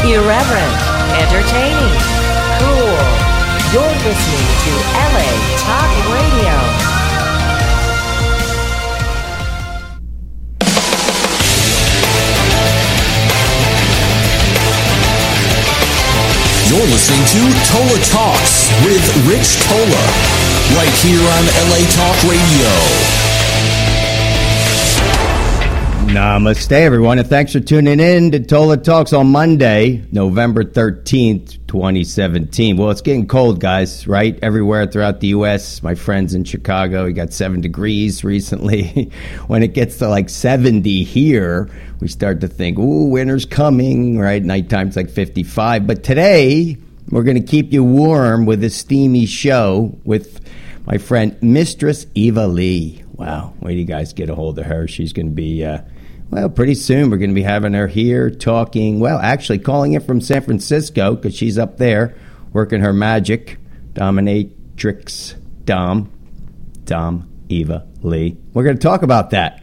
Irreverent, entertaining, cool. You're listening to LA Talk Radio. You're listening to Tola Talks with Rich Tola, right here on LA Talk Radio. Namaste, everyone, and thanks for tuning in to Tola Talks on Monday, November 13th, 2017. Well, it's getting cold, guys, right? Everywhere throughout the U.S. My friends in Chicago, we got 7 degrees recently. When it gets to like 70 here, we start to think, ooh, winter's coming, right? Nighttime's like 55. But today, we're going to keep you warm with a steamy show with my friend, Mistress Eva Lee. Wow, wait till you guys get a hold of her. She's going to be... Well, pretty soon we're going to be having her here talking, well, actually calling in from San Francisco because she's up there working her magic. Dominatrix Dom Eva Lee. We're going to talk about that.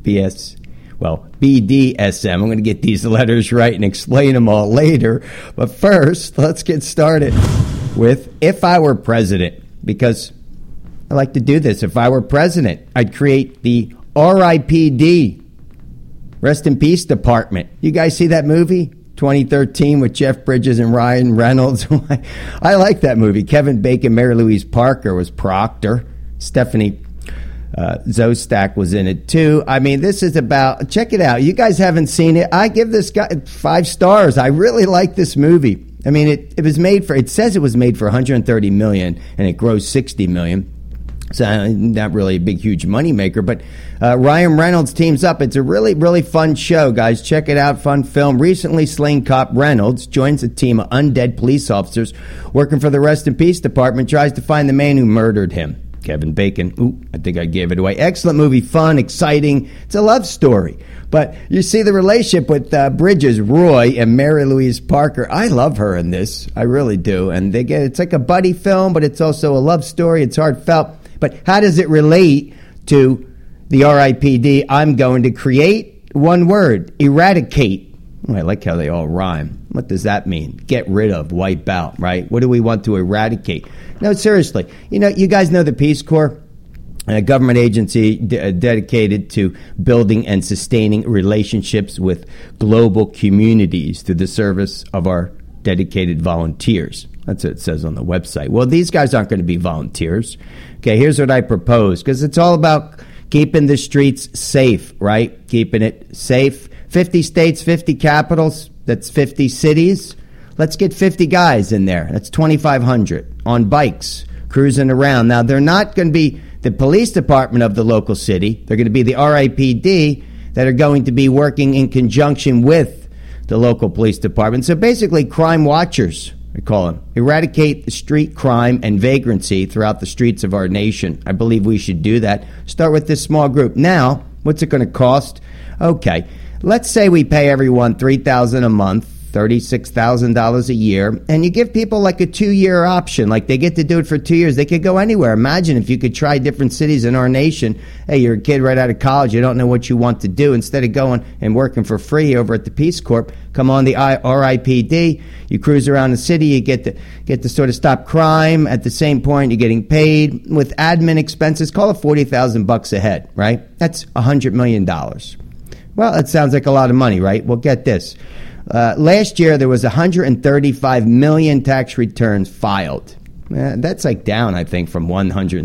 BDSM. I'm going to get these letters right and explain them all later. But first, let's get started with If I Were President, because I like to do this. If I were president, I'd create the RIPD, Rest in Peace Department. You guys see that movie? 2013 with Jeff Bridges and Ryan Reynolds. I like that movie. Kevin Bacon, Mary Louise Parker was Proctor. Stephanie Zostak was in it too. I mean, this is about, check it out. You guys haven't seen it. I give this guy 5 stars. I really like this movie. I mean, it was made for, it says it was made for $130 million and it grossed $60 million. So not really a big, huge moneymaker, but Ryan Reynolds teams up. It's a really, really fun show, guys. Check it out. Fun film. Recently slain cop Reynolds joins a team of undead police officers working for the Rest in Peace Department, tries to find the man who murdered him. Kevin Bacon. Ooh, I think I gave it away. Excellent movie. Fun, exciting. It's a love story. But you see the relationship with Bridges, Roy, and Mary Louise Parker. I love her in this. I really do. And it's like a buddy film, but it's also a love story. It's heartfelt. But how does it relate to the RIPD? I'm going to create one word, eradicate. Oh, I like how they all rhyme. What does that mean? Get rid of, wipe out, right? What do we want to eradicate? No, seriously. You know, you guys know the Peace Corps, a government agency dedicated to building and sustaining relationships with global communities through the service of our dedicated volunteers. That's what it says on the website. Well, these guys aren't going to be volunteers. Okay, here's what I propose, because it's all about keeping the streets safe, right? Keeping it safe. 50 states, 50 capitals, that's 50 cities. Let's get 50 guys in there. That's 2,500 on bikes, cruising around. Now, they're not going to be the police department of the local city. They're going to be the RIPD that are going to be working in conjunction with the local police department. So basically, crime watchers, we call them. Eradicate the street crime and vagrancy throughout the streets of our nation. I believe we should do that. Start with this small group. Now, what's it going to cost? Okay, let's say we pay everyone $3,000 a month, $36,000 a year, and you give people like a 2-year option. Like they get to do it for 2 years. They could go anywhere. Imagine if you could try different cities in our nation. Hey, you're a kid right out of college. You don't know what you want to do. Instead of going and working for free over at the Peace Corps, come on the RIPD. You cruise around the city. You get to sort of stop crime. At the same point, you're getting paid with admin expenses. Call it $40,000 a head, right? That's $100 million. Well, that sounds like a lot of money, right? Well, get this. Last year, there was 135 million tax returns filed. That's like down, I think, from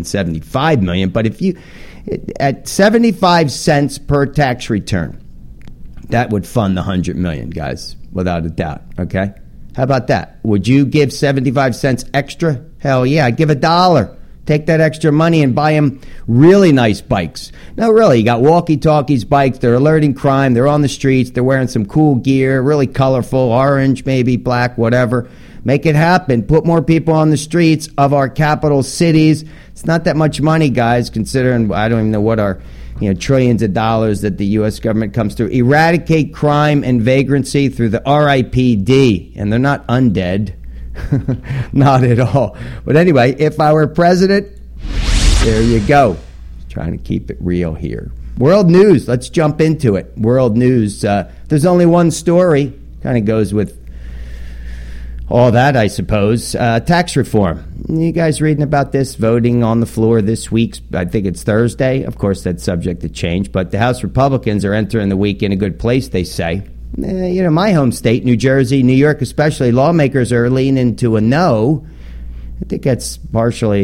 175 million. But if you, at 75 cents per tax return, that would fund the 100 million, guys, without a doubt. Okay? How about that? Would you give 75 cents extra? Hell yeah, I'd give $1. Take that extra money and buy them really nice bikes. No, really, you got walkie-talkies bikes. They're alerting crime. They're on the streets. They're wearing some cool gear, really colorful, orange, maybe black, whatever. Make it happen. Put more people on the streets of our capital cities. It's not that much money, guys, considering I don't even know what our trillions of dollars that the U.S. government comes through. Eradicate crime and vagrancy through the RIPD. And they're not undead. Not at all. But anyway, if I were president, there you go. Trying to keep it real here. World news. Let's jump into it. World news. There's only one story. Kind of goes with all that, I suppose. Tax reform. You guys reading about this? Voting on the floor this week. I think it's Thursday. Of course, that's subject to change. But the House Republicans are entering the week in a good place, they say. My home state, New Jersey, New York especially, lawmakers are leaning to a no. I think that's partly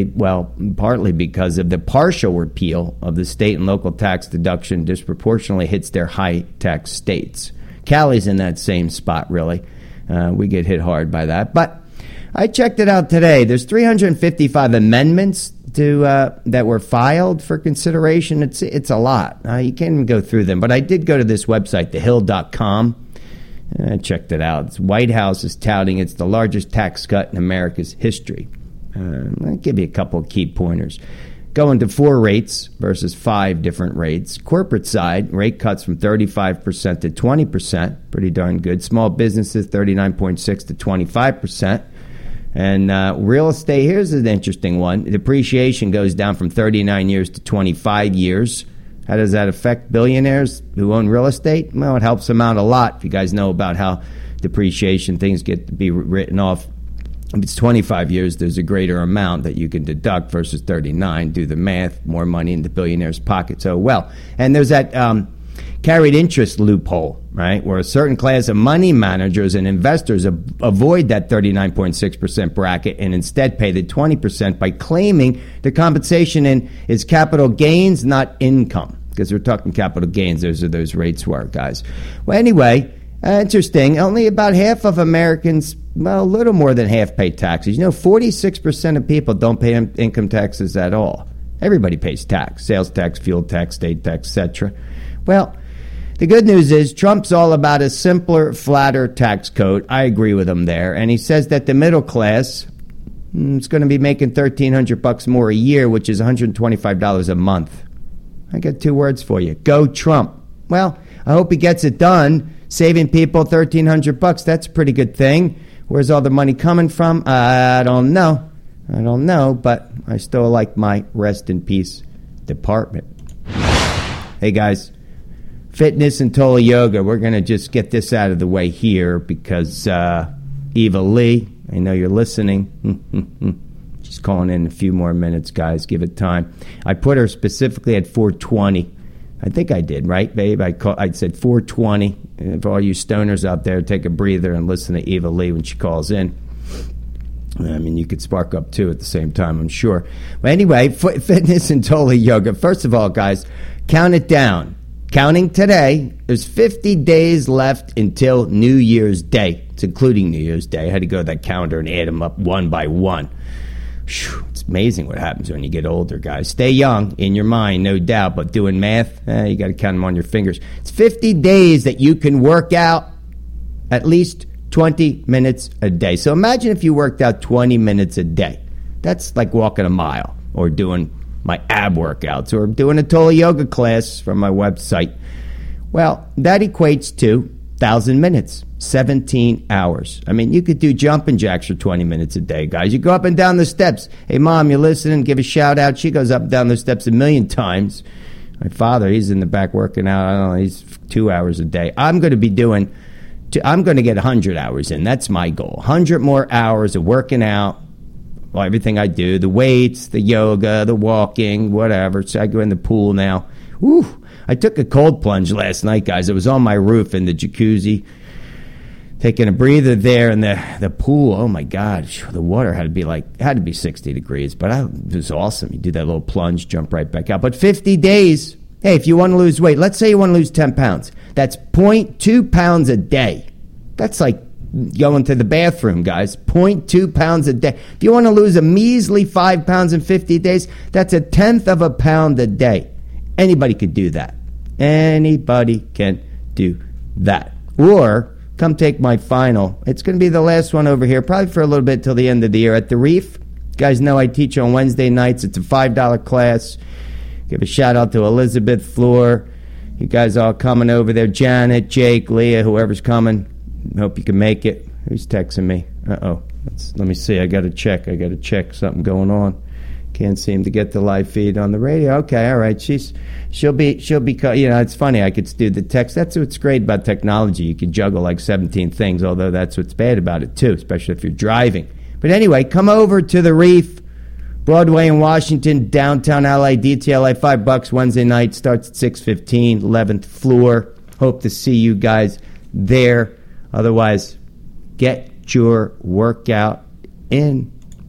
because of the partial repeal of the state and local tax deduction disproportionately hits their high-tax states. Cali's in that same spot, really. We get hit hard by that. But I checked it out today. There's 355 amendments that were filed for consideration. It's a lot. You can't even go through them. But I did go to this website, thehill.com. I checked it out. The White House is touting it's the largest tax cut in America's history. I'll give you a couple of key pointers. Going to 4 rates versus 5 different rates. Corporate side, rate cuts from 35% to 20%. Pretty darn good. Small businesses, 39.6% to 25%. And real estate, here's an interesting one. Depreciation goes down from 39 years to 25 years. How does that affect billionaires who own real estate? Well, it helps them out a lot. If you guys know about how depreciation, things get to be written off. If it's 25 years, there's a greater amount that you can deduct versus 39. Do the math, more money in the billionaire's pocket. So, and there's that carried interest loophole, right, where a certain class of money managers and investors avoid that 39.6% bracket and instead pay the 20% by claiming the compensation is capital gains, not income, because we're talking capital gains. Those rates were, guys. Well, anyway, interesting. Only about half of Americans, well, a little more than half pay taxes. 46% of people don't pay income taxes at all. Everybody pays tax, sales tax, fuel tax, state tax, etc. Well, the good news is Trump's all about a simpler, flatter tax code. I agree with him there. And he says that the middle class is going to be making $1,300 more a year, which is $125 a month. I got 2 words for you. Go Trump. Well, I hope he gets it done. Saving people $1,300, that's a pretty good thing. Where's all the money coming from? I don't know, but I still like my rest in peace department. Hey, guys, fitness and Tola Yoga. We're going to just get this out of the way here because Eva Lee, I know you're listening. She's calling in a few more minutes, guys. Give it time. I put her specifically at 420. I think I did, right, babe? I said 420. For all you stoners out there, take a breather and listen to Eva Lee when she calls in. I mean, you could spark up, too, at the same time, I'm sure. But anyway, fitness and Tola Yoga. First of all, guys, count it down. Counting today, there's 50 days left until New Year's Day. It's including New Year's Day. I had to go to that calendar and add them up one by one. It's amazing what happens when you get older, guys. Stay young in your mind, no doubt, but doing math, you got to count them on your fingers. It's 50 days that you can work out at least 20 minutes a day. So imagine if you worked out 20 minutes a day. That's like walking a mile or doing my ab workouts or doing a Tola Yoga class from my website. Well, that equates to 1,000 minutes, 17 hours. I mean, you could do jumping jacks for 20 minutes a day, guys. You go up and down the steps. Hey, Mom, you listening? Give a shout out. She goes up and down the steps 1,000,000 times. My father, he's in the back working out. I don't know, he's 2 hours a day. I'm going to get 100 hours in. That's my goal. 100 more hours of working out. Well, everything I do, the weights, the yoga, the walking, whatever. So I go in the pool now. Whew. I took a cold plunge last night, guys. It was on my roof in the jacuzzi. Taking a breather there in the pool. Oh, my God. The water had to be 60 degrees. But it was awesome. You do that little plunge, jump right back out. But 50 days. Hey, if you want to lose weight, let's say you want to lose 10 pounds. That's 0.2 pounds a day. That's like going to the bathroom, guys. 0.2 pounds a day. If you want to lose a measly 5 pounds in 50 days, that's 1/10 of a pound a day. Anybody could do that. Anybody can do that. Or come take my final. It's going to be the last one over here, probably for a little bit till the end of the year at the Reef. You guys know I teach on Wednesday nights. It's a $5 class. Give a shout out to Elizabeth Floor. You guys all coming over there. Janet, Jake, Leah, whoever's coming. Hope you can make it. Who's texting me? Uh-oh. Let me see. I got to check something going on. Can't seem to get the live feed on the radio. Okay, all right. She'll be. It's funny. I could do the text. That's what's great about technology. You can juggle like 17 things. Although that's what's bad about it too, especially if you're driving. But anyway, come over to the Reef, Broadway in Washington, downtown LA. DTLA, $5 Wednesday night. Starts at 6:15, 11th floor. Hope to see you guys there. Otherwise, get your workout in.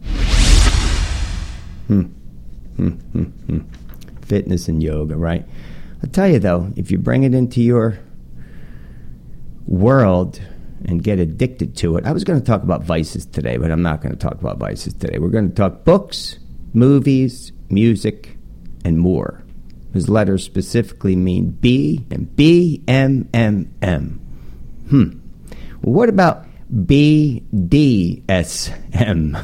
Fitness and yoga, right? I'll tell you though, if you bring it into your world and get addicted to it. I was going to talk about vices today, but I'm not going to talk about vices today. We're going to talk books, movies, music, and more. His letters specifically mean B and BMMM. Well, what about BDSM?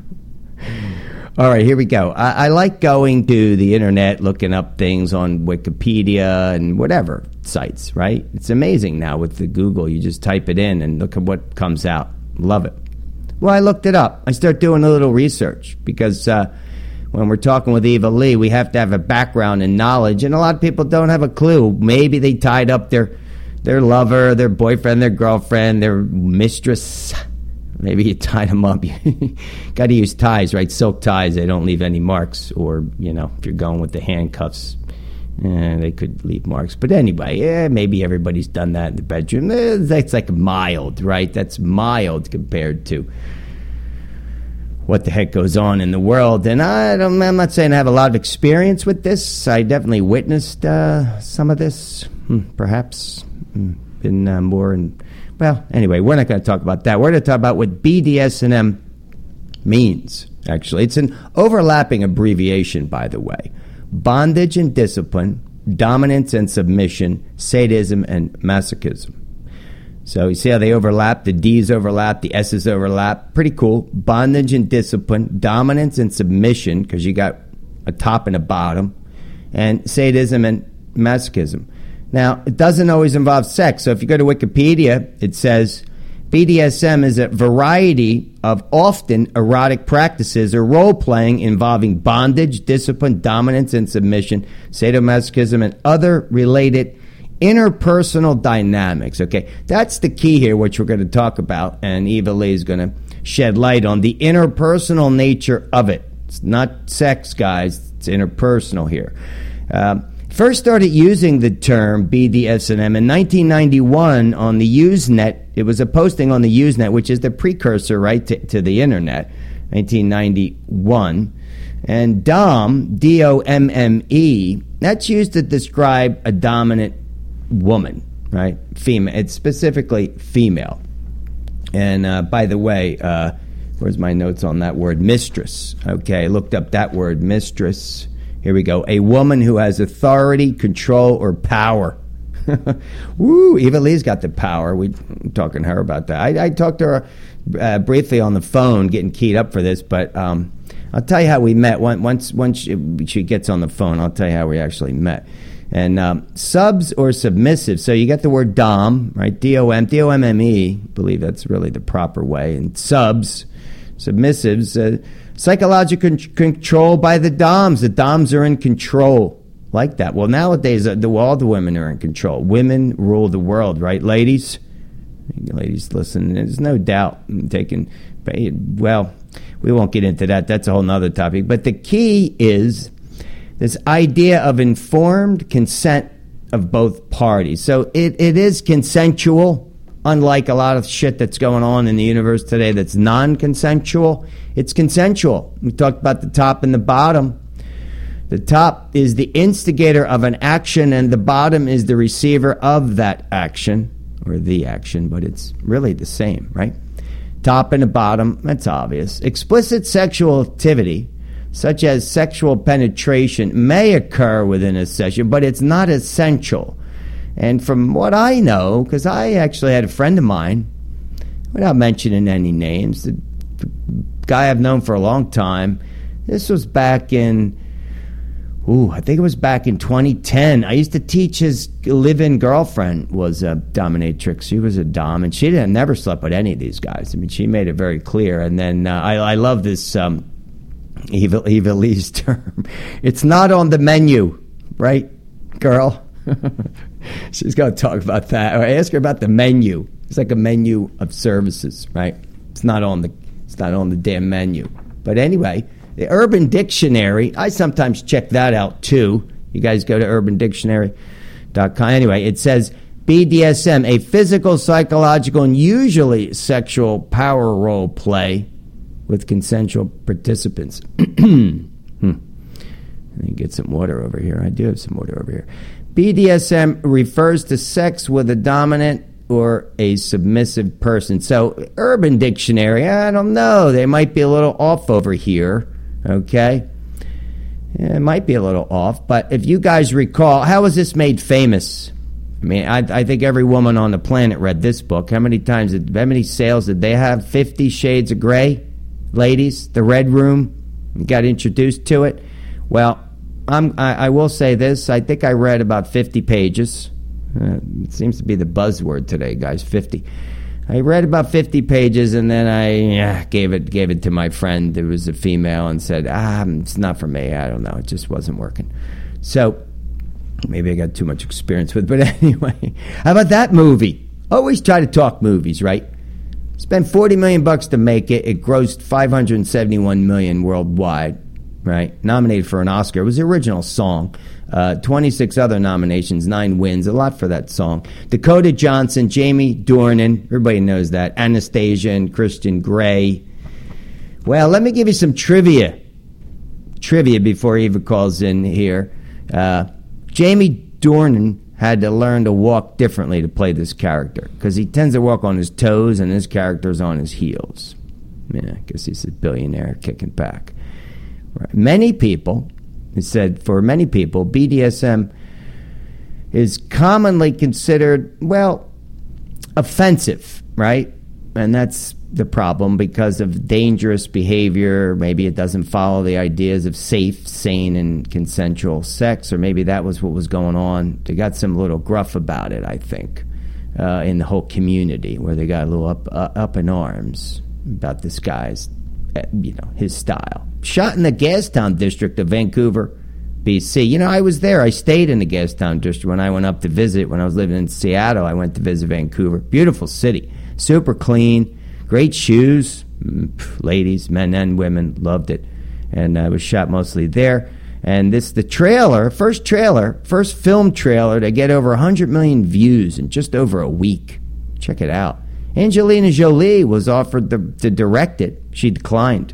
All right, here we go. I like going to the internet, looking up things on Wikipedia and whatever sites, right? It's amazing now with the Google. You just type it in and look at what comes out. Love it. Well, I looked it up. I start doing a little research because when we're talking with Eva Lee, we have to have a background and knowledge, and a lot of people don't have a clue. Maybe they tied up their lover, their boyfriend, their girlfriend, their mistress. Maybe you tied them up. Got to use ties, right? Silk ties. They don't leave any marks. Or, if you're going with the handcuffs, they could leave marks. But anyway, maybe everybody's done that in the bedroom. That's like mild, right? That's mild compared to what the heck goes on in the world. And I'm not saying I have a lot of experience with this. I definitely witnessed some of this, perhaps. Been more in... Well, anyway, we're not going to talk about that. We're going to talk about what BDSM means, actually. It's an overlapping abbreviation, by the way. Bondage and discipline, dominance and submission, sadism and masochism. So you see how they overlap? The D's overlap, the S's overlap. Pretty cool. Bondage and discipline, dominance and submission, because you got a top and a bottom, and sadism and masochism. Now, it doesn't always involve sex. So if you go to Wikipedia, it says BDSM is a variety of often erotic practices or role-playing involving bondage, discipline, dominance, and submission, sadomasochism, and other related interpersonal dynamics. Okay, that's the key here, which we're going to talk about, and Eva Lee is going to shed light on the interpersonal nature of it. It's not sex, guys. It's interpersonal here. First started using the term BDSM in 1991 on the Usenet. It was a posting on the Usenet, which is the precursor, right, to the internet, 1991. And Dom, D-O-M-M-E, that's used to describe a dominant woman, right, female. It's specifically female. And by the way, where's my notes on that word? Mistress. Okay, I looked up that word, mistress. Here we go. A woman who has authority, control, or power. Woo, Eva Lee's got the power. We're talking to her about that. I talked to her briefly on the phone, getting keyed up for this, but I'll tell you how we met. Once she gets on the phone, I'll tell you how we actually met. And subs or submissive. So you got the word dom, right? D-O-M, D-O-M-M-E. I believe that's really the proper way. And subs, submissives, psychological control by the doms. The doms are in control like that. Well, nowadays, all the women are in control. Women rule the world, right, ladies? Ladies, listen, there's no doubt well, we won't get into that. That's a whole nother topic. But the key is this idea of informed consent of both parties. So it is consensual. Unlike a lot of shit that's going on in the universe today that's non-consensual, it's consensual. We talked about the top and the bottom. The top is the instigator of an action, and the bottom is the receiver of that action, or the action, but it's really the same, right? Top and the bottom, that's obvious. Explicit sexual activity, such as sexual penetration, may occur within a session, but it's not essential. And from what I know, because I actually had a friend of mine, without mentioning any names, the guy I've known for a long time, this was back in, I think it was back in 2010. I used to teach his live-in girlfriend was a dominatrix. She was a dom, and she never slept with any of these guys. I mean, she made it very clear. And then I love this Evilise term. It's not on the menu, right, girl? She's going to talk about that. Or ask her about the menu. It's like a menu of services, right? It's not on the damn menu. But anyway, the Urban Dictionary, I sometimes check that out too. You guys go to urbandictionary.com. Anyway, it says BDSM, a physical, psychological, and usually sexual power role play with consensual participants. Let me get some water over here. I do have some water over here. BDSM refers to sex with a dominant or a submissive person. So, Urban Dictionary, I don't know. They might be a little off over here, okay? Yeah, it might be a little off. But if you guys recall, how was this made famous? I mean, I think every woman on the planet read this book. How many sales did they have? 50 Shades of Grey? Ladies, The Red Room, you got introduced to it. Well, I will say this. I think I read about 50 pages. It seems to be the buzzword today, guys, 50. I read about 50 pages, and then I gave it to my friend who was a female and said, it's not for me. I don't know. It just wasn't working. So maybe I got too much experience with it. But anyway, how about that movie? Always try to talk movies, right? Spent $40 million to make it. It grossed $571 million worldwide, right? Nominated for an Oscar. It was the original song. 26 other nominations, 9 wins. A lot for that song. Dakota Johnson, Jamie Dornan. Everybody knows that. Anastasia and Christian Grey. Well, let me give you some trivia. Trivia before Eva calls in here. Jamie Dornan had to learn to walk differently to play this character because he tends to walk on his toes and his character's on his heels. Yeah, I guess he's a billionaire kicking back. Right. Many people, he said, for many people, BDSM is commonly considered, well, offensive, right? And that's the problem because of dangerous behavior. Maybe it doesn't follow the ideas of safe, sane, and consensual sex, or maybe that was what was going on. They got some little gruff about it, I think, in the whole community, where they got a little up in arms about this guy's, his style. Shot in the Gastown district of Vancouver, BC. I was there. I stayed in the Gastown district when I went up to visit. When I was living in Seattle, I went to visit Vancouver. Beautiful city. Super clean. Great shoes. Ladies, men and women loved it. And I was shot mostly there. And the first film trailer to get over 100 million views in just over a week. Check it out. Angelina Jolie was offered to direct it. She declined.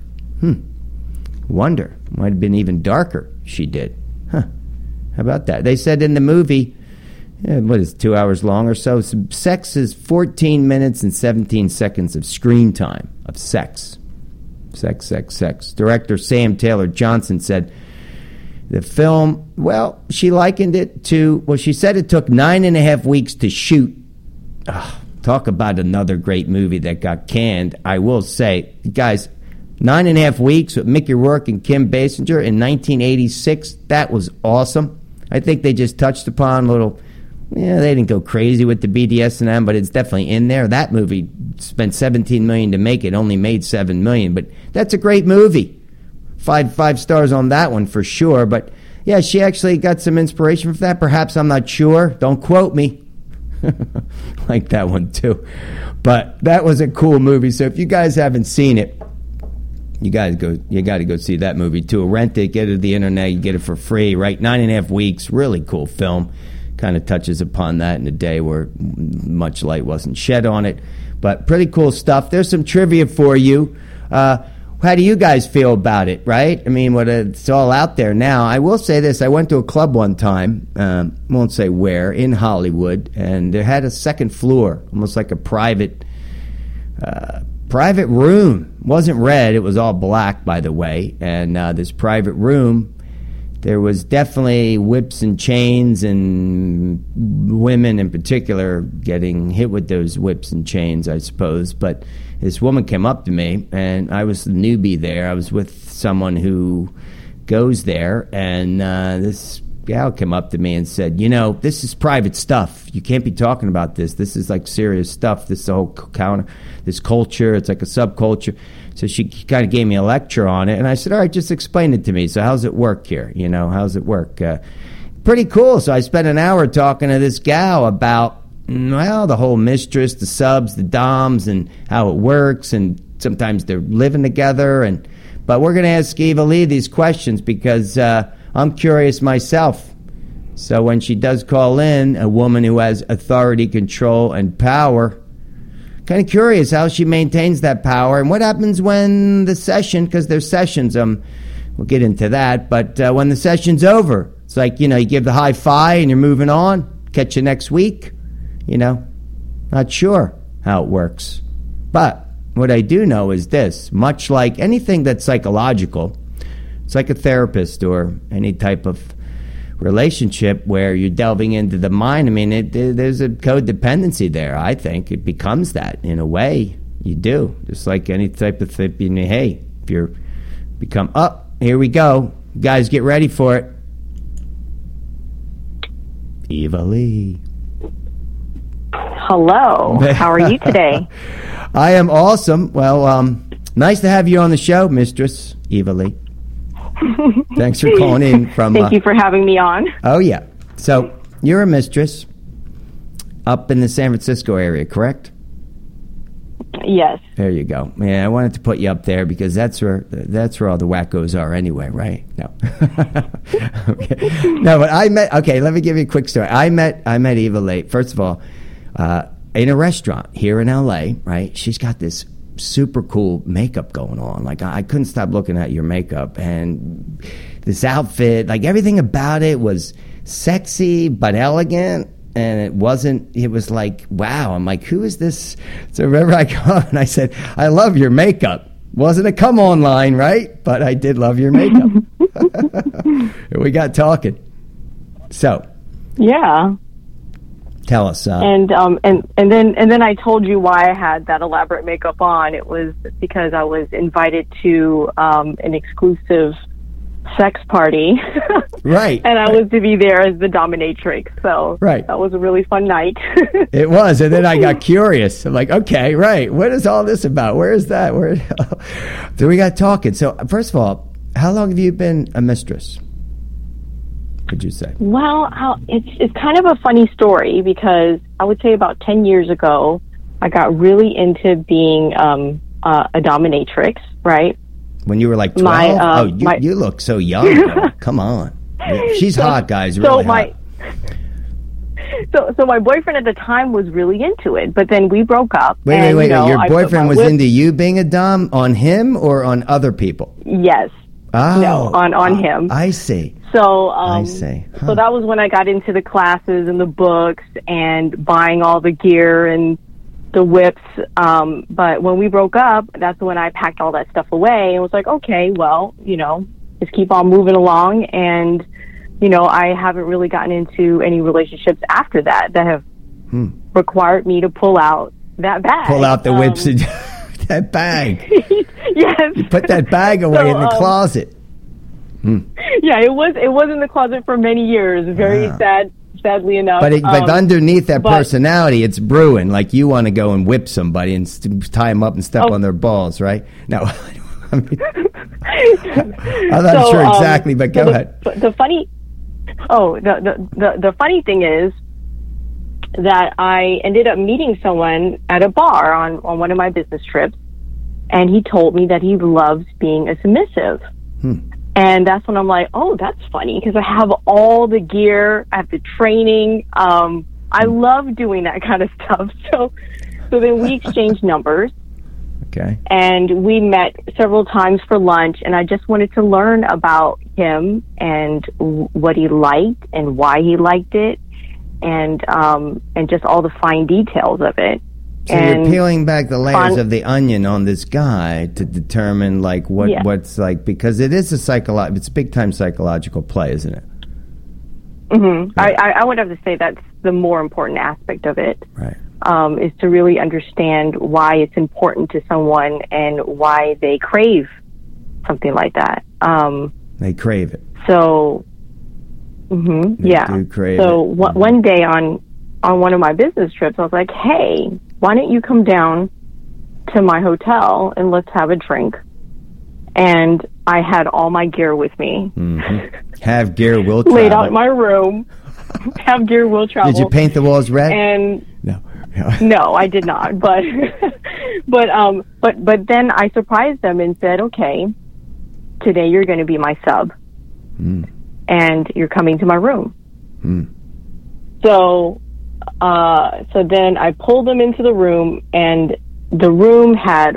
Wonder. Might have been even darker. She did. How about that? They said in the movie, what is it, 2 hours long or so? Sex is 14 minutes and 17 seconds of screen time of sex. Sex. Director Sam Taylor Johnson said the film, she likened it to, she said it took 9.5 weeks to shoot. Talk about another great movie that got canned. I will say, guys, 9.5 weeks with Mickey Rourke and Kim Basinger in 1986. That was awesome. I think they just touched upon they didn't go crazy with the BDSM, but it's definitely in there. That movie spent $17 million to make it, only made $7 million, but that's a great movie. Five stars on that one for sure. But yeah, she actually got some inspiration from that. Perhaps, I'm not sure. Don't quote me. Like that one too. But that was a cool movie. So if you guys haven't seen it, you got to go see that movie too. Rent it, get it to the internet, you get it for free, right? 9.5 weeks, really cool film. Kind of touches upon that in a day where much light wasn't shed on it. But pretty cool stuff. There's some trivia for you. How do you guys feel about it, right? I mean, it's all out there now. I will say this. I went to a club one time, won't say where, in Hollywood, and it had a second floor, almost like a private room. It wasn't red. It was all black, by the way. And this private room, there was definitely whips and chains and women in particular getting hit with those whips and chains, I suppose. But this woman came up to me, and I was the newbie there. I was with someone who goes there, and this gal came up to me and said, this is private stuff. You can't be talking about this. This is like serious stuff. This is the whole this culture. It's like a subculture. So she kind of gave me a lecture on it, and I said, all right, just explain it to me. So how's it work here? How's it work? Pretty cool. So I spent an hour talking to this gal about, well, the whole mistress, the subs, the doms, and how it works, and sometimes they're living together. But we're going to ask Eva Lee these questions because I'm curious myself. So when she does call in, a woman who has authority, control, and power, kind of curious how she maintains that power and what happens when the session, because there's sessions, we'll get into that, but when the session's over, it's like, you give the high five and you're moving on, catch you next week, not sure how it works. But what I do know is this, much like anything that's psychological, it's like a therapist or any type of relationship where you're delving into the mind. I mean, there's a codependency there. I think it becomes that in a way. You do, just like any type of thing. Hey, if you're become here we go, guys, get ready for it. Eva Lee. Hello. How are you today? I am awesome. Well, nice to have you on the show, Mistress Eva Lee. Thanks for calling in from... Thank you for having me on. Oh, yeah. So, you're a mistress up in the San Francisco area, correct? Yes. There you go. Yeah, I wanted to put you up there because that's where all the wackos are anyway, right? No. Okay. No, but let me give you a quick story. I met Eva Lee, first of all, in a restaurant here in L.A., right? She's got this super cool makeup going on. Like, I couldn't stop looking at your makeup, and this outfit, like everything about it was sexy but elegant, and it was like, wow. I'm like, who is this? So remember I come and I said, I love your makeup. Wasn't a come on line, right? But I did love your makeup. We got talking. So yeah. Tell us. And then I told you why I had that elaborate makeup on. It was because I was invited to an exclusive sex party. Right. And I was to be there as the dominatrix. So right. That was a really fun night. It was. And then I got curious. I'm like, okay, right. What is all this about? Where is that? So we got talking. So first of all, how long have you been a mistress? Would you say? Well, it's kind of a funny story because I would say about 10 years ago, I got really into being a dominatrix, right? When you were like 12? You look so young, though. Come on. She's hot, guys, really hot. So my boyfriend at the time was really into it, but then we broke up. Wait. Your boyfriend was into you being a dom on him or on other people? Yes. Oh, no, on him. I see. So, I see. Huh. So that was when I got into the classes and the books and buying all the gear and the whips. But when we broke up, that's when I packed all that stuff away and was like, okay, well, just keep on moving along. And, I haven't really gotten into any relationships after that have required me to pull out that bag. Pull out the whips and that bag. Yes. You put that bag away in the closet. Yeah, it was in the closet for many years. Very sadly enough. But underneath that personality, it's brewing. Like you want to go and whip somebody and tie them up and step on their balls, right? No, I mean, I'm not sure exactly, but go ahead. The funny thing is that I ended up meeting someone at a bar on one of my business trips, and he told me that he loves being a submissive. And that's when I'm like, oh, that's funny because I have all the gear, I have the training. I love doing that kind of stuff. So then we exchanged numbers. Okay. And we met several times for lunch, and I just wanted to learn about him and what he liked and why he liked it, and just all the fine details of it. So you're peeling back the layers of the onion on this guy to determine like what's like, because it is it's a big time psychological play, isn't it? Mm-hmm. Right. I would have to say that's the more important aspect of it. Right. Is to really understand why it's important to someone and why they crave something like that. They crave it. So, yeah. Do crave so it. One day on one of my business trips, I was like, hey, why don't you come down to my hotel and let's have a drink. And I had all my gear with me. Mm-hmm. Have gear, will travel. Laid out in my room. Have gear, will travel. Did you paint the walls red? And no. No, I did not. But then I surprised them and said, okay, today you're going to be my sub. And you're coming to my room. So then I pulled them into the room, and the room had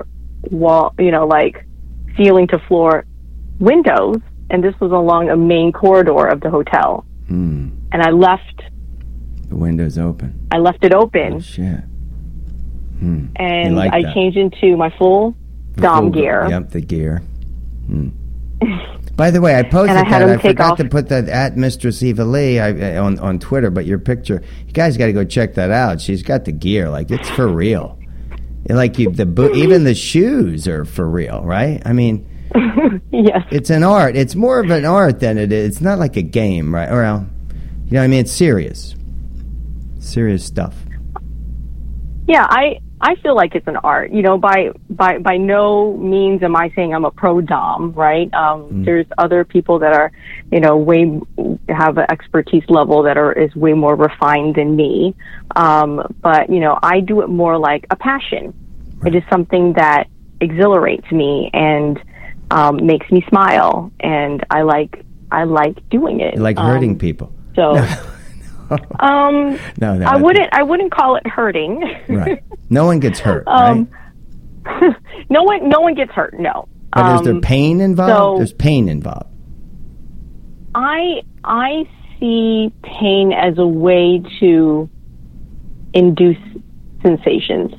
ceiling to floor windows, and this was along a main corridor of the hotel. And I left the windows open. I left it open. Oh, shit. And I changed into my full Dom gear. Yep, the gear. By the way, I posted that. I forgot to put that at Mistress Eva Lee on Twitter, but your picture, you guys got to go check that out. She's got the gear. Like, it's for real. Like, even the shoes are for real, right? I mean, yes. It's an art. It's more of an art than it is. It's not like a game, right? Or, you know what I mean? It's serious. Serious stuff. Yeah, I feel like it's an art. You know, by no means am I saying I'm a pro dom, right? There's other people that are, you know, have an expertise level that is way more refined than me. But you know, I do it more like a passion. Right. It is something that exhilarates me and makes me smile, and I like doing it. You like hurting people. So. No, I wouldn't call it hurting. Right. No one gets hurt, right? No one gets hurt, no. But is there pain involved? There's pain involved. I see pain as a way to induce sensations.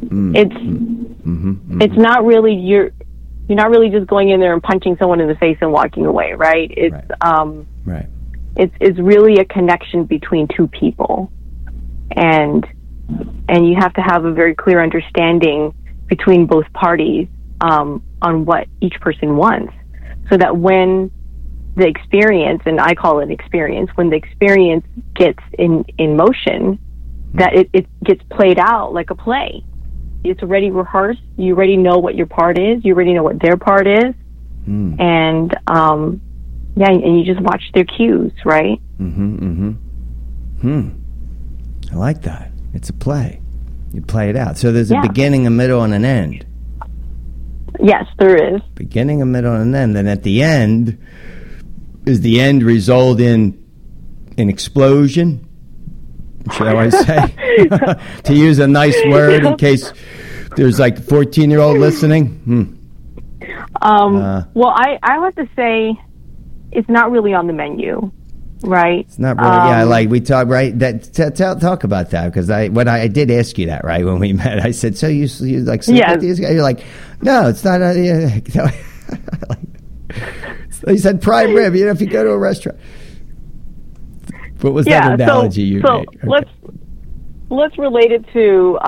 It's not really you're not really just going in there and punching someone in the face and walking away, right? It's right. It's really a connection between two people, and you have to have a very clear understanding between both parties on what each person wants, so that when the experience, and I call it experience, when the experience gets in motion, that it gets played out like a play. It's already rehearsed. You already know what your part is. You already know what their part is, and yeah, and you just watch their cues, right? I like that. It's a play. You play it out. So there's a beginning, a middle, and an end. Yes, there is. Beginning, a middle, and an end. And at the end, does the end result in an explosion? Shall I say? To use a nice word in case there's like a 14-year-old listening. Well, I have to say, it's not really on the menu, right? It's not really. We talk right. Talk about that, because I did ask you that, right, when we met. I said, so you like sleep with these guys? You're like, no, it's not. He said prime rib. You know, if you go to a restaurant. What was that analogy you made? Okay. Let's relate it to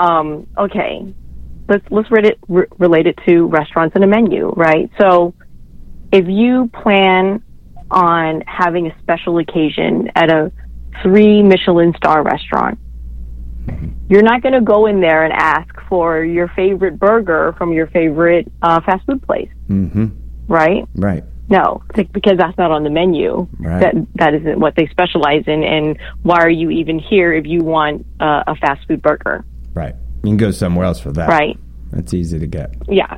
Let's relate it to restaurants and a menu, right? So if you plan on having a special occasion at a 3 Michelin star restaurant, you're not going to go in there and ask for your favorite burger from your favorite fast food place, right? Right. No, because that's not on the menu. Right. That isn't what they specialize in. And why are you even here if you want a fast food burger? Right. You can go somewhere else for that. Right. That's easy to get. Yeah.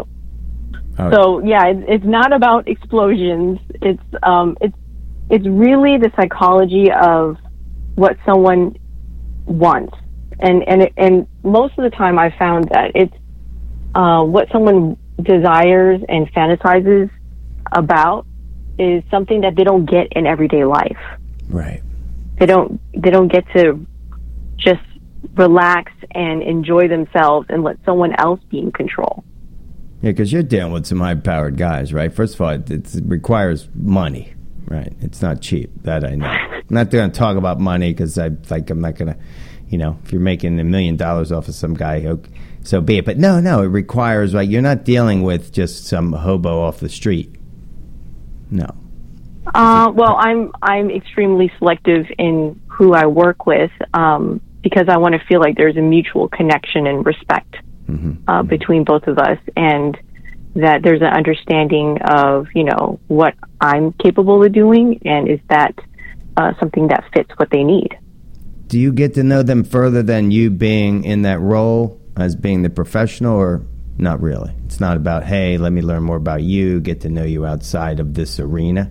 It's not about explosions. It's really the psychology of what someone wants, and most of the time I found that it's what someone desires and fantasizes about is something that they don't get in everyday life. Right. They don't get to just relax and enjoy themselves and let someone else be in control. Yeah, because you're dealing with some high-powered guys, right? First of all, it requires money, right? It's not cheap. That I know. I'm not going to talk about money because I'm not going to, if you're making $1 million off of some guy, okay, so be it. But no, it requires, right? You're not dealing with just some hobo off the street. No. Well, I'm extremely selective in who I work with because I want to feel like there's a mutual connection and respect. between both of us, and that there's an understanding of, what I'm capable of doing, and is that something that fits what they need. Do you get to know them further than you being in that role as being the professional, or not really? It's not about, hey, let me learn more about you, get to know you outside of this arena?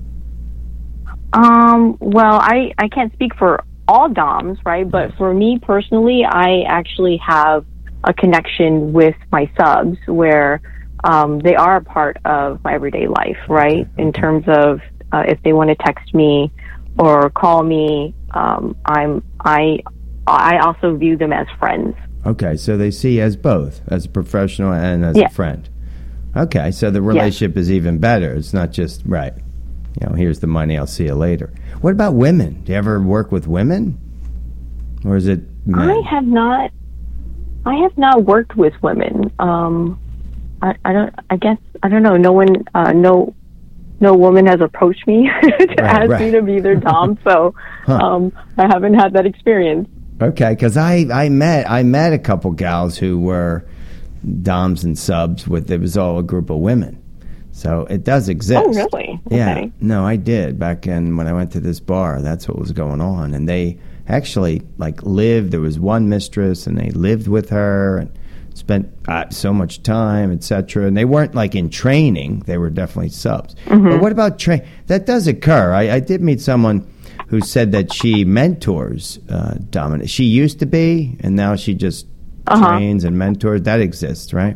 Well, I can't speak for all DOMs, right? But for me personally, I actually have a connection with my subs where they are a part of my everyday life, right? In terms of if they want to text me or call me, I also view them as friends. Okay, so they see you as both, as a professional and as a friend. Okay, so the relationship is even better. It's not just, right, here's the money, I'll see you later. What about women? Do you ever work with women? Or is it men? I have not worked with women. I don't know. No one, no woman has approached me to ask me to be their dom, so I haven't had that experience. Okay, because I met a couple gals who were doms and subs it was all a group of women, so it does exist. Oh, really? Yeah, okay. No, I did back when I went to this bar. That's what was going on, and they actually lived. There was one mistress, and they lived with her and spent so much time, etc. And they weren't in training; they were definitely subs. Mm-hmm. But what about train? That does occur. I did meet someone who said that she mentors dominant. She used to be, and now she just trains and mentors. That exists, right?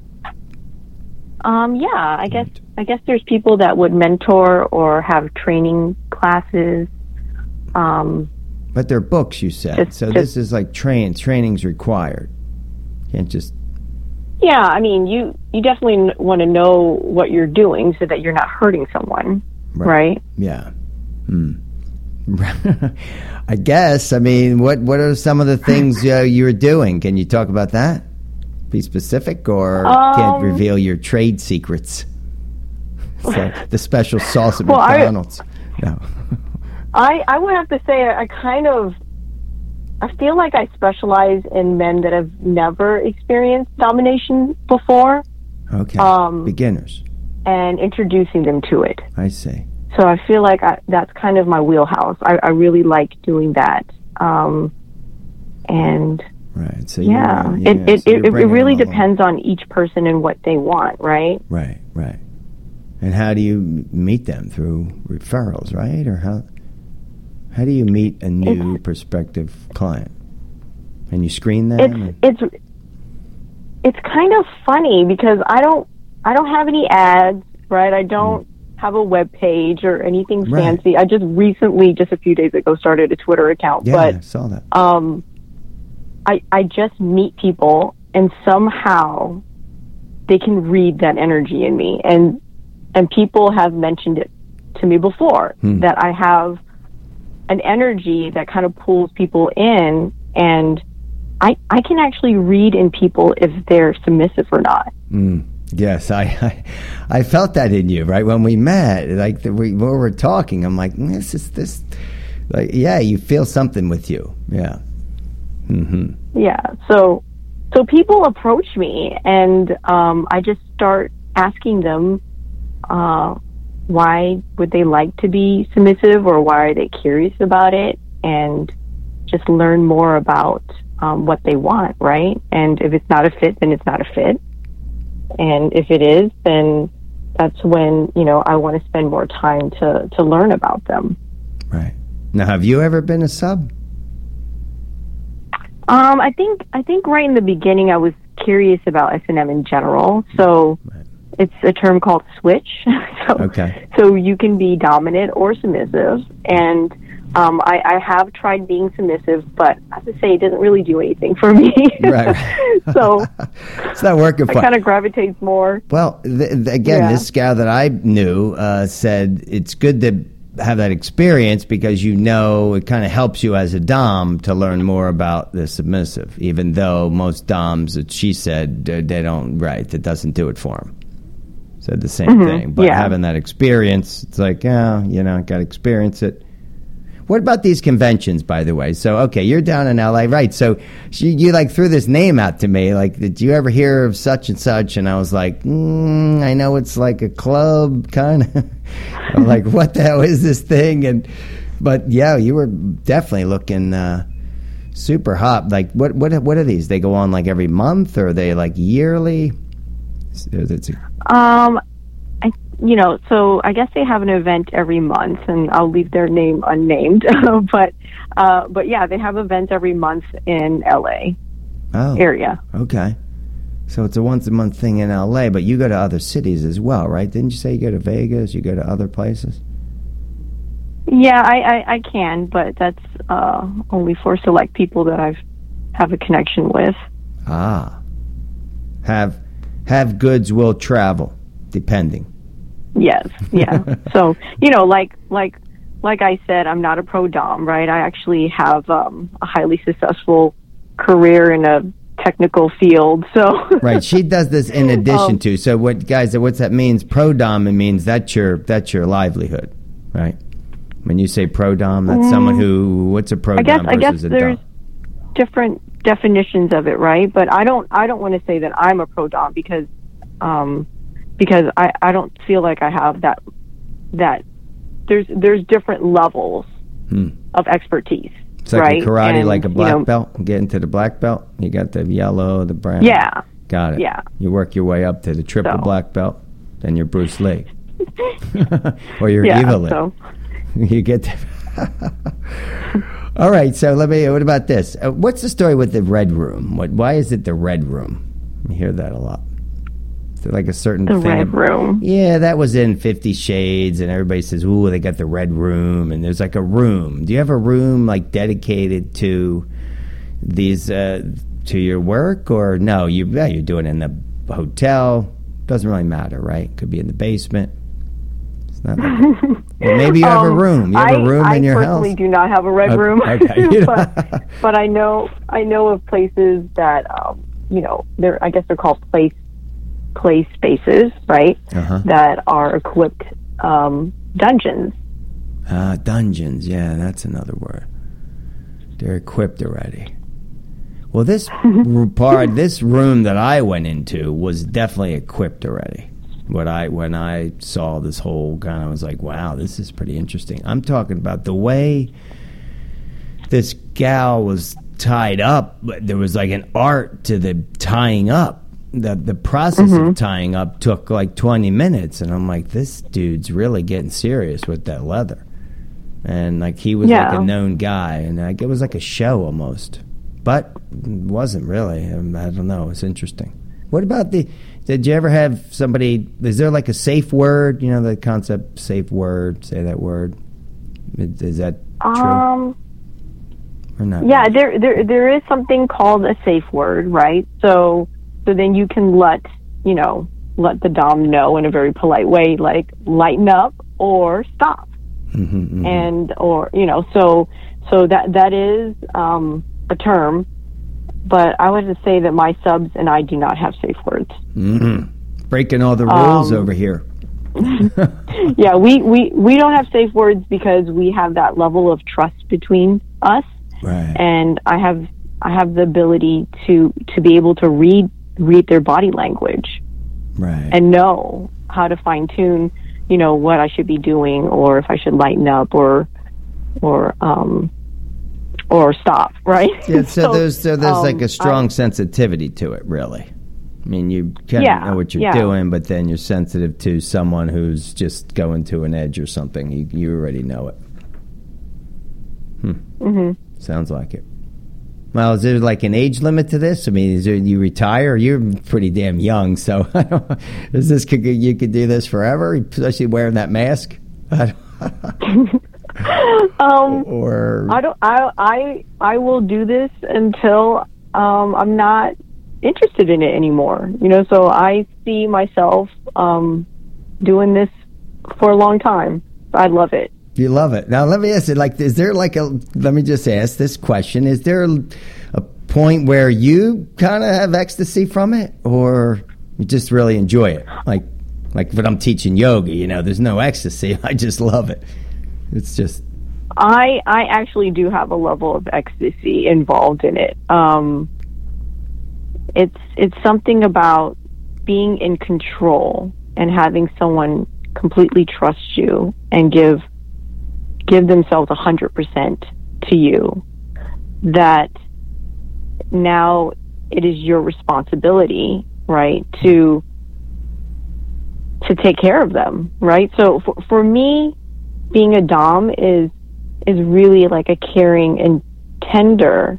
Yeah, I guess there's people that would mentor or have training classes. But they're books, you said. This is training's required. Can't just. Yeah, I mean, you definitely want to know what you're doing so that you're not hurting someone, right? Yeah. I guess. I mean, what are some of the things you were doing? Can you talk about that? Be specific, or can't reveal your trade secrets? So, the special sauce at McDonald's. No. I would have to say I feel like I specialize in men that have never experienced domination before. Okay. Beginners. And introducing them to it. I see. So I feel like that's kind of my wheelhouse. I really like doing that. And right. So it really depends on each person and what they want, right? Right. And how do you meet them? Through referrals, right? Or how do you meet a new prospective client? And you screen them? It's kind of funny because I don't have any ads, right? I don't have a web page or anything fancy. I just recently, just a few days ago, started a Twitter account. Yeah, but I saw that. I just meet people, and somehow they can read that energy in me, and people have mentioned it to me before that I have an energy that kind of pulls people in, and I can actually read in people if they're submissive or not. Yes, I felt that in you, right? When we met, we were talking, I'm like, this, you feel something with you. Yeah. Mm-hmm. Yeah. So people approach me, and I just start asking them, why would they like to be submissive, or why are they curious about it, and just learn more about what they want, right? And if it's not a fit, then it's not a fit. And if it is, then that's when, I want to spend more time to learn about them. Right. Now, have you ever been a sub? I think right in the beginning I was curious about S&M in general. So it's a term called switch. So you can be dominant or submissive. And I have tried being submissive, but I have to say it doesn't really do anything for me. Right. So it's not working for I kind of gravitates more. Well, this gal that I knew said it's good to have that experience because it kind of helps you as a dom to learn more about the submissive, even though most doms, she said, they don't, that doesn't do it for them. Said the same thing. But having that experience, it's like, got to experience it. What about these conventions, by the way? So, okay, you're down in LA, right? So you like threw this name out to me. Like, did you ever hear of such and such? And I was like, I know it's like a club, kind of. I'm like, what the hell is this thing? But yeah, you were definitely looking super hot. Like, what are these? They go on like every month, or are they like yearly? So I guess they have an event every month, and I'll leave their name unnamed. but yeah, they have events every month in LA area. Okay. So it's a once a month thing in LA, but you go to other cities as well, right? Didn't you say you go to Vegas? You go to other places? Yeah, I can, but that's only for select people that I have a connection with. Have goods will travel, depending. Yes, yeah. So, like I said, I'm not a pro dom, right? I actually have a highly successful career in a technical field. So right, she does this in addition to. So what that means? Pro dom, it means that's your livelihood, right? When you say pro dom, that's someone who. What's a pro dom I guess versus a there's dom? Different definitions of it, right? But I don't want to say that I'm a pro dom because I don't feel like I have that there's different levels of expertise. It's like right? a karate, and, like a black belt. Get into the black belt. You got the yellow, the brown. Yeah. Got it. Yeah. You work your way up to the triple black belt. Then you're Bruce Lee. Or you're Evil Lee. So. You get to... All right, so what about this? What's the story with the Red Room? Why is it the Red Room? I hear that a lot. Is there like a certain thing? The Red Room. Yeah, that was in 50 Shades, and everybody says, ooh, they got the Red Room, and there's like a room. Do you have a room like dedicated to these, to your work, or no? You're doing it in the hotel. Doesn't really matter, right? Could be in the basement. It's not like well, maybe you have a room. You have a room in your house. I personally do not have a red room, okay. but I know of places that I guess they're called play spaces, right? That are equipped dungeons. Dungeons, yeah, that's another word. They're equipped already. Well, this room that I went into was definitely equipped already. When I saw this whole kind, I was like, wow, this is pretty interesting. I'm talking about the way this gal was tied up. There was like an art to the tying up. The process of tying up took like 20 minutes, and I'm like, this dude's really getting serious with that leather. And like he was like a known guy, and like it was like a show almost, but it wasn't really. I don't know. It's interesting. What about did you ever have somebody, is there like a safe word, the concept safe word, say that word? Is that true? Or not? Yeah, there is something called a safe word, right? So then you can let the dom know in a very polite way, like lighten up or stop. And, so that is a term. But I would just say that my subs and I do not have safe words. Breaking all the rules over here. Yeah, we don't have safe words because we have that level of trust between us. Right. And I have the ability to be able to read their body language. Right. And know how to fine tune, what I should be doing, or if I should lighten up or stop, right? Yeah, so there's like a strong sensitivity to it, really. I mean, you kind of know what you're doing, but then you're sensitive to someone who's just going to an edge or something. You already know it. Sounds like it. Well, is there like an age limit to this? I mean, you retire? You're pretty damn young, so you could do this forever, especially wearing that mask? Or I will do this until I'm not interested in it anymore. So I see myself doing this for a long time. I love it. You love it. Now let me ask you, is there let me just ask this question. Is there a point where you kind of have ecstasy from it, or you just really enjoy it? Like when I'm teaching yoga, there's no ecstasy. I just love it. It's just I actually do have a level of ecstasy involved in it. It's something about being in control and having someone completely trust you and give themselves 100% to you, that now it is your responsibility, right, to take care of them, right? So for me, being a dom is really like a caring and tender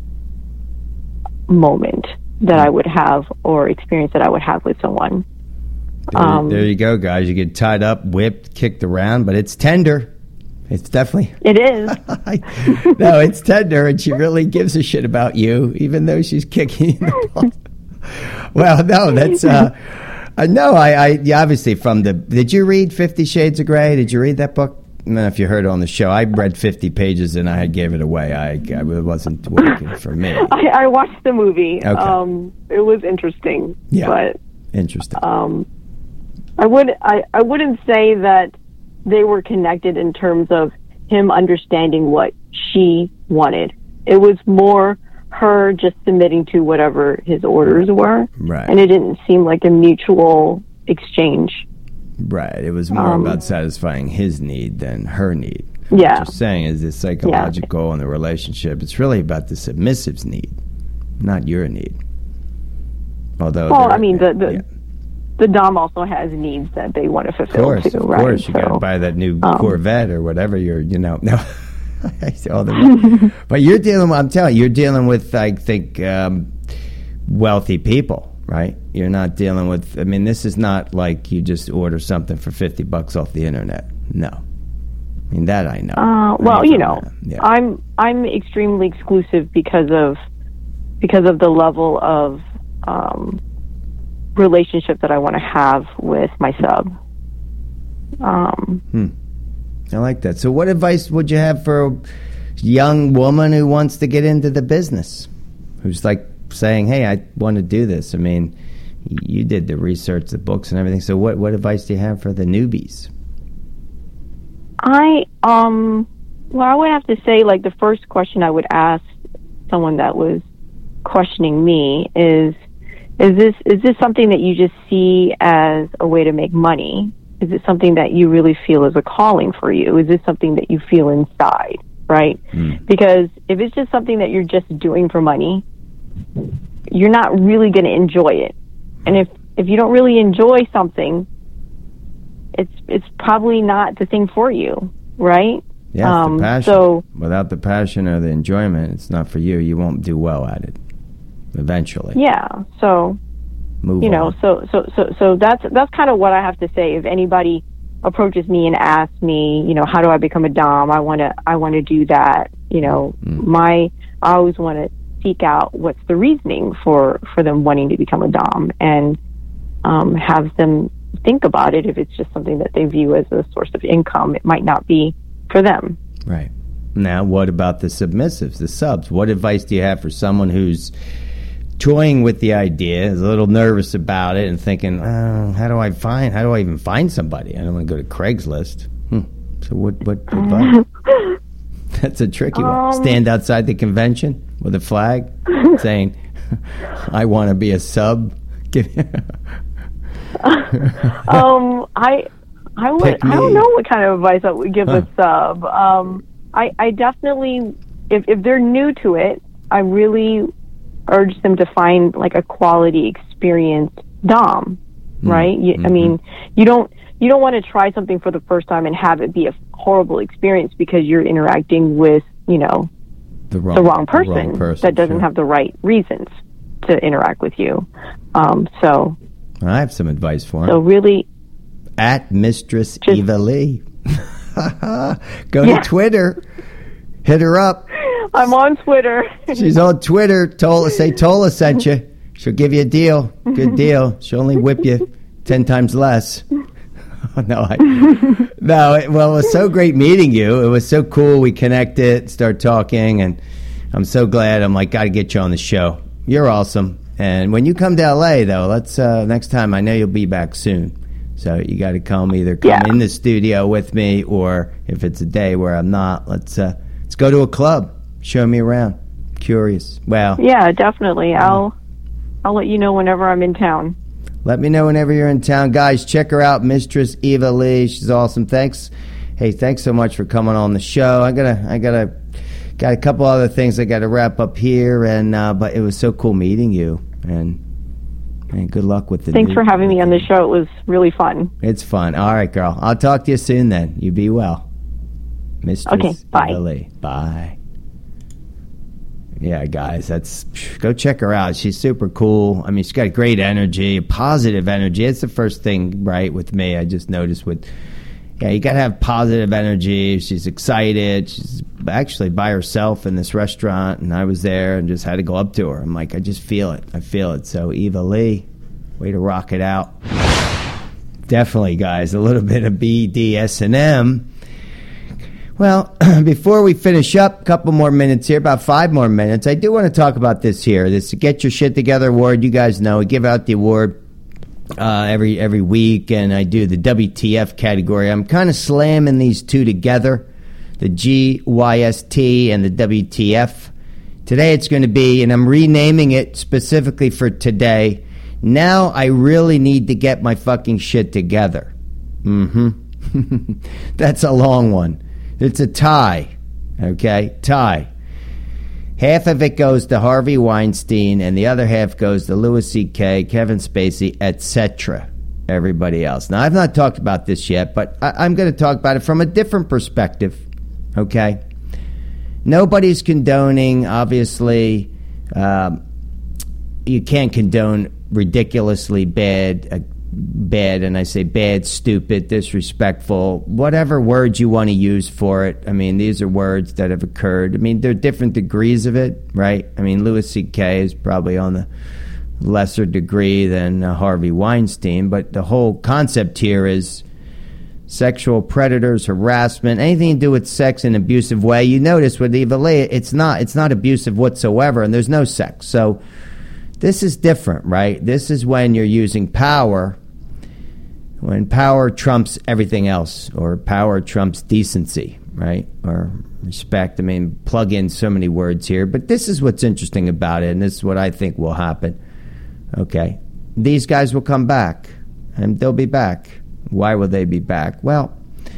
moment that I would have, or experience that I would have with someone. There you go, guys. You get tied up, whipped, kicked around, but it's tender. It's definitely... It is. No, it's tender, and she really gives a shit about you, even though she's kicking you in the balls. Well, no, that's... no, I obviously from the... Did you read 50 Shades of Grey? Did you read that book? I don't know if you heard it on the show. I read 50 pages and I gave it away. It wasn't working for me. I watched the movie. Okay. It was interesting. Yeah, but interesting. I wouldn't say that they were connected in terms of him understanding what she wanted. It was more her just submitting to whatever his orders were. Right. And it didn't seem like a mutual exchange. Right. It was more about satisfying his need than her need. Yeah. What you're saying is the psychological and the relationship. It's really about the submissive's need, not your need. Although, well, I mean, the dom also has needs that they want to fulfill. Of course, right? Of course, you got to buy that new Corvette or whatever. No. But you're dealing. I'm telling you, you're dealing with, I think, wealthy people. Right? You're not dealing with, I mean, this is not like you just order something for $50 off the internet. No. I mean, that I know. Well, yeah. I'm extremely exclusive because of the level of relationship that I want to have with my sub. I like that. So what advice would you have for a young woman who wants to get into the business? Who's like, saying, hey, I want to do this. I mean, you did the research, the books and everything. So what advice do you have for the newbies? I would have to say, like, the first question I would ask someone that was questioning me is this something that you just see as a way to make money? Is it something that you really feel is a calling for you? Is this something that you feel inside, right? Because if it's just something that you're just doing for money, you're not really going to enjoy it. And if you don't really enjoy something, it's probably not the thing for you, right? Yeah, the passion. So without the passion or the enjoyment, it's not for you. You won't do well at it eventually. Yeah. So move on. So that's kind of what I have to say. If anybody approaches me and asks me, how do I become a dom? I want to do that. I always want to seek out what's the reasoning for them wanting to become a dom, and have them think about it. If it's just something that they view as a source of income, it might not be for them. Right. Now, what about the submissives, the subs? What advice do you have for someone who's toying with the idea, is a little nervous about it, and thinking, how do I even find somebody? I don't want to go to Craigslist. So what advice? That's a tricky one. Stand outside the convention with a flag saying, I want to be a sub. I don't know what kind of advice I would give a sub. I definitely, if they're new to it, I really urge them to find like a quality experienced dom, right? I mean, you don't want to try something for the first time and have it be a horrible experience because you're interacting with, the wrong person that doesn't have the right reasons to interact with you. So I have some advice for him. So really, at Mistress Eva Lee. Go to Twitter. Hit her up. I'm on Twitter. She's on Twitter. Say Tola sent you. She'll give you a deal. Good deal. She'll only whip you 10 times less. Well, it was so great meeting you. It was so cool. We connected, start talking, and I'm so glad. I'm like, got to get you on the show. You're awesome. And when you come to LA, though, let's next time. I know you'll be back soon. So you got to come in the studio with me, or if it's a day where I'm not, let's go to a club. Show me around. Curious. Well, yeah, definitely. I'll let you know whenever I'm in town. Let me know whenever you're in town, guys. Check her out, Mistress Eva Lee. She's awesome. Thanks so much for coming on the show. I got a couple other things I got to wrap up here, and but it was so cool meeting you, and good luck with the. Thanks for having me on the show. It was really fun. It's fun. All right, girl. I'll talk to you soon. Then you be well, Mistress Okay. Bye. Eva Lee. Bye. Yeah, guys, go check her out. She's super cool. I mean, she's got great energy, positive energy. It's the first thing, right, with me. I just noticed you got to have positive energy. She's excited. She's actually by herself in this restaurant, and I was there and just had to go up to her. I'm like, I just feel it. I feel it. So, Eva Lee, way to rock it out. Definitely, guys, a little bit of BDSM. Well, before we finish up, a couple more minutes here, about 5 more minutes, I do want to talk about this here, this Get Your Shit Together award. You guys know we give out the award every week, and I do the WTF category. I'm kind of slamming these two together, the GYST and the WTF. Today it's going to be, and I'm renaming it specifically for today, Now I Really Need to Get My Fucking Shit Together. That's a long one. It's a tie, okay? Tie. Half of it goes to Harvey Weinstein, and the other half goes to Louis C.K., Kevin Spacey, etc., everybody else. Now, I've not talked about this yet, but I'm going to talk about it from a different perspective, okay? Nobody's condoning, obviously, you can't condone ridiculously bad, and I say bad, stupid, disrespectful, whatever words you want to use for it. I mean, these are words that have occurred. I mean, there are different degrees of it, right? I mean, Louis C.K. is probably on the lesser degree than Harvey Weinstein, but the whole concept here is sexual predators, harassment, anything to do with sex in an abusive way. You notice with Eva Lee, it's not abusive whatsoever, and there's no sex. So this is different, right? This is when you're using power, when power trumps everything else, or power trumps decency, right? Or respect. I mean, plug in so many words here, but this is what's interesting about it, and this is what I think will happen. Okay, these guys will come back, and they'll be back. Why will they be back? Well,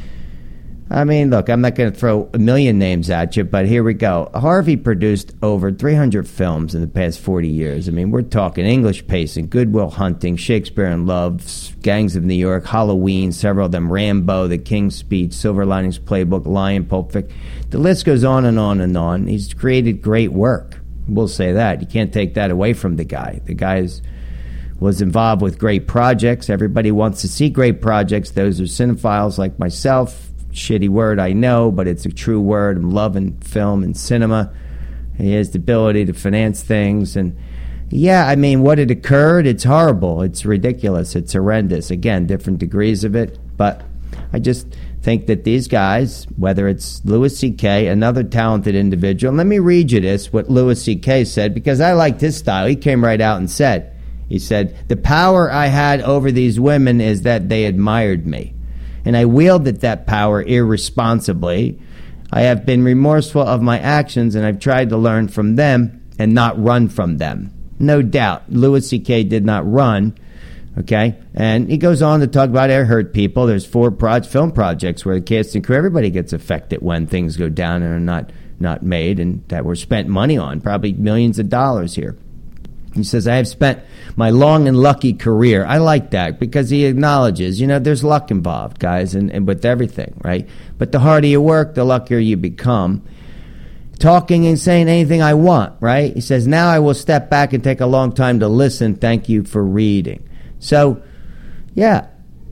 I mean, look, I'm not going to throw a million names at you, but here we go. Harvey produced over 300 films in the past 40 years. I mean, we're talking English Pacing, Good Will Hunting, Shakespeare in Love, Gangs of New York, Halloween, several of them, Rambo, The King's Speech, Silver Linings Playbook, Lion, Pulp Fiction. The list goes on and on and on. He's created great work. We'll say that. You can't take that away from the guy. The guy was involved with great projects. Everybody wants to see great projects. Those are cinephiles like myself. Shitty word, I know, but it's a true word. I'm loving film and cinema. He has the ability to finance things. And yeah, I mean, what had occurred, it's horrible. It's ridiculous. It's horrendous. Again, different degrees of it. But I just think that these guys, whether it's Louis C.K., another talented individual, and let me read you this, what Louis C.K. said, because I liked his style. He came right out and said, he said, "The power I had over these women is that they admired me. And I wielded that power irresponsibly. I have been remorseful of my actions, and I've tried to learn from them and not run from them." No doubt, Louis C.K. did not run, okay? And he goes on to talk about Air Hurt People. There's 4 film projects where the cast and crew, everybody gets affected when things go down and are not made, and that were spent money on, probably millions of dollars here. He says, "I have spent my long and lucky career." I like that because he acknowledges, there's luck involved, guys, and with everything, right? But the harder you work, the luckier you become. Talking and saying anything I want, right? He says, "Now I will step back and take a long time to listen. Thank you for reading." So, yeah,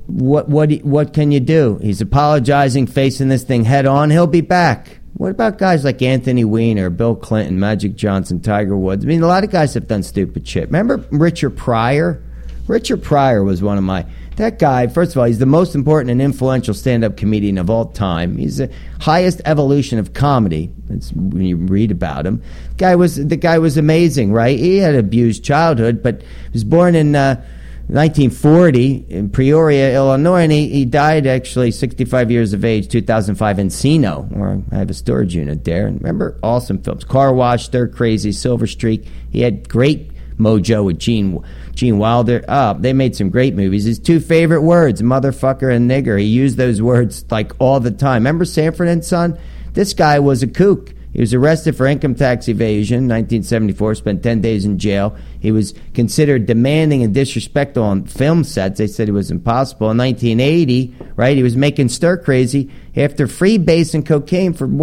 what can you do? He's apologizing, facing this thing head on. He'll be back. What about guys like Anthony Weiner, Bill Clinton, Magic Johnson, Tiger Woods? I mean, a lot of guys have done stupid shit. Remember Richard Pryor? Richard Pryor was one of that guy, first of all, he's the most important and influential stand-up comedian of all time. He's the highest evolution of comedy. That's when you read about him. The guy was amazing, right? He had an abused childhood, but was born in 1940 in Peoria, Illinois, and he died actually 65 years of age, 2005 Encino, where I have a storage unit there. And remember, awesome films. Car Wash, They're Crazy, Silver Streak. He had great mojo with Gene Wilder. They made some great movies. His two favorite words, motherfucker and nigger. He used those words like all the time. Remember Sanford and Son? This guy was a kook. He was arrested for income tax evasion, 1974, spent 10 days in jail. He was considered demanding and disrespectful on film sets. They said it was impossible. In 1980, right, he was making stir crazy after freebasing cocaine for,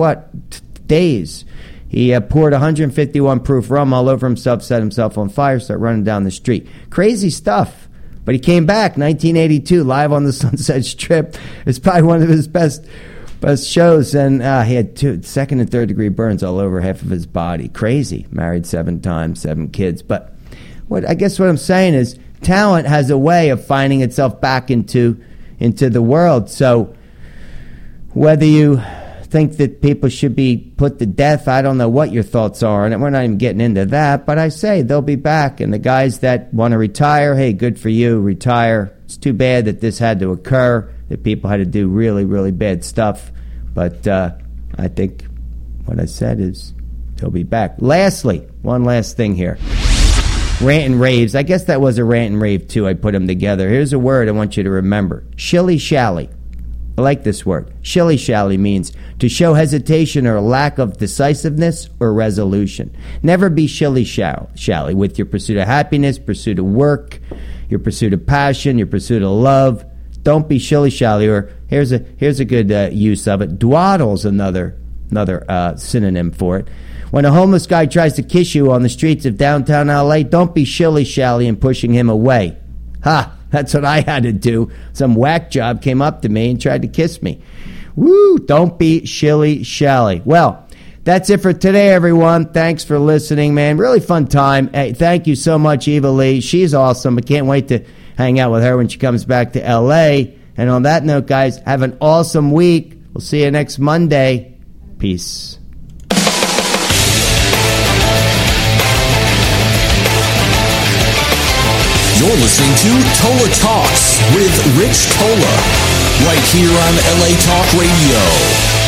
days. He poured 151 proof rum all over himself, set himself on fire, started running down the street. Crazy stuff. But he came back, 1982, live on the Sunset Strip. It's probably one of his best shows, and he had 2 second and third degree burns all over half of his body. Crazy. Married 7 times, 7 kids. But I guess what I'm saying is talent has a way of finding itself back into the world. So whether you think that people should be put to death, I don't know what your thoughts are, and we're not even getting into that, but I say they'll be back. And the guys that want to retire, hey, good for you, retire. It's too bad that this had to occur, that people had to do really, really bad stuff. But I think what I said is they'll be back. Lastly, one last thing here. Rant and raves. I guess that was a rant and rave, too. I put them together. Here's a word I want you to remember. Shilly-shally. I like this word. Shilly-shally means to show hesitation or lack of decisiveness or resolution. Never be shilly-shally with your pursuit of happiness, pursuit of work, your pursuit of passion, your pursuit of love. Don't be shilly-shally. Or here's a good use of it. Dwaddle's another synonym for it. When a homeless guy tries to kiss you on the streets of downtown LA, don't be shilly-shally and pushing him away. Ha! That's what I had to do. Some whack job came up to me and tried to kiss me. Woo! Don't be shilly-shally. Well, that's it for today, everyone. Thanks for listening, man. Really fun time. Hey, thank you so much, Eva Lee. She's awesome. I can't wait to hang out with her when she comes back to L.A. And on that note, guys, have an awesome week. We'll see you next Monday. Peace. You're listening to Tola Talks with Rich Tola, right here on LA Talk Radio.